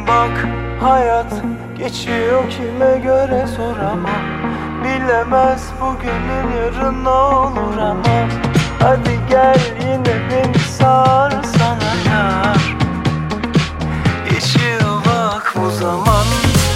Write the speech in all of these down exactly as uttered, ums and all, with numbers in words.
Bak hayat geçiyor kime göre zor ama bilemez bugünün yarın ne olur ama hadi gel yine beni sar sana yar. Geçiyor bak bu zaman.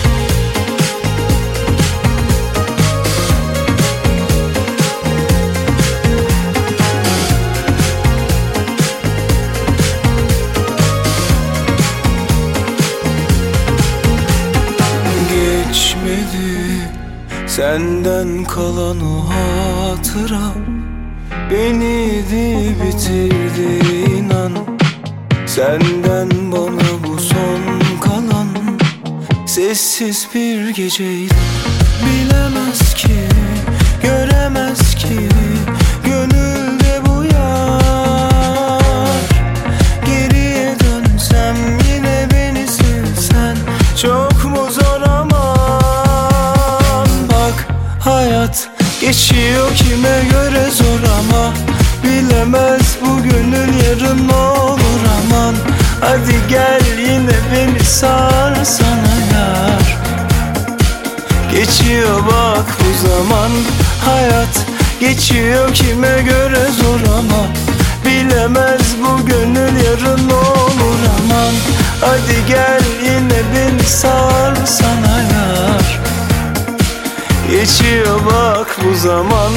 Geçmedi senden kalan o hatıra, beni de bitirdi inan. Senden bana bu son kalan sessiz bir geceydi. Bilemez ki, göremez ki gönülde bu yar. Geriye dönsem yine beni sevsen çok mu zor aman. Bak hayat geçiyor kime göre zor ama bilemez bu gönül yarın ne olur aman. Hadi gel yine beni sar sana yar. Geçiyor bak bu zaman. Hayat geçiyor kime göre zor ama bilemez bu gönül yarın ne olur aman. Hadi gel yine beni sar sana yar. Geçiyor bak bu zaman.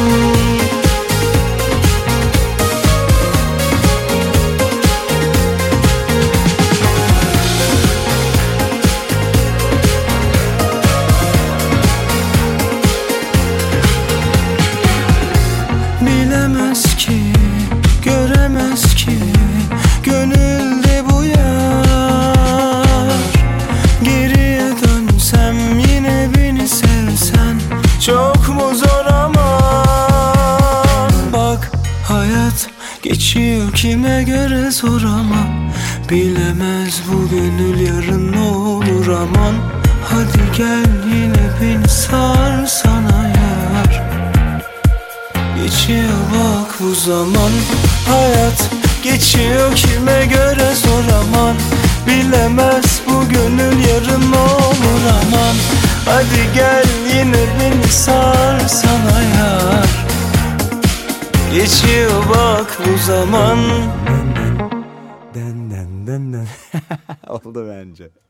Bilemez ki, göremez ki gönülde bu yar. Geriye dönsem yine beni sevsen çok mu zor aman. Bak hayat geçiyor kime göre zor ama bilemez bu gönül yarın ne olur aman. Hadi gel yine beni sar sana yar. Geçiyor bak bu zaman. Hayat geçiyor kime göre zor aman bilemez bu gönül yarın ne olur aman. Hadi gel yine beni sar sana yar. Geçiyor bak bu zaman. Den den den den. Oldu bence.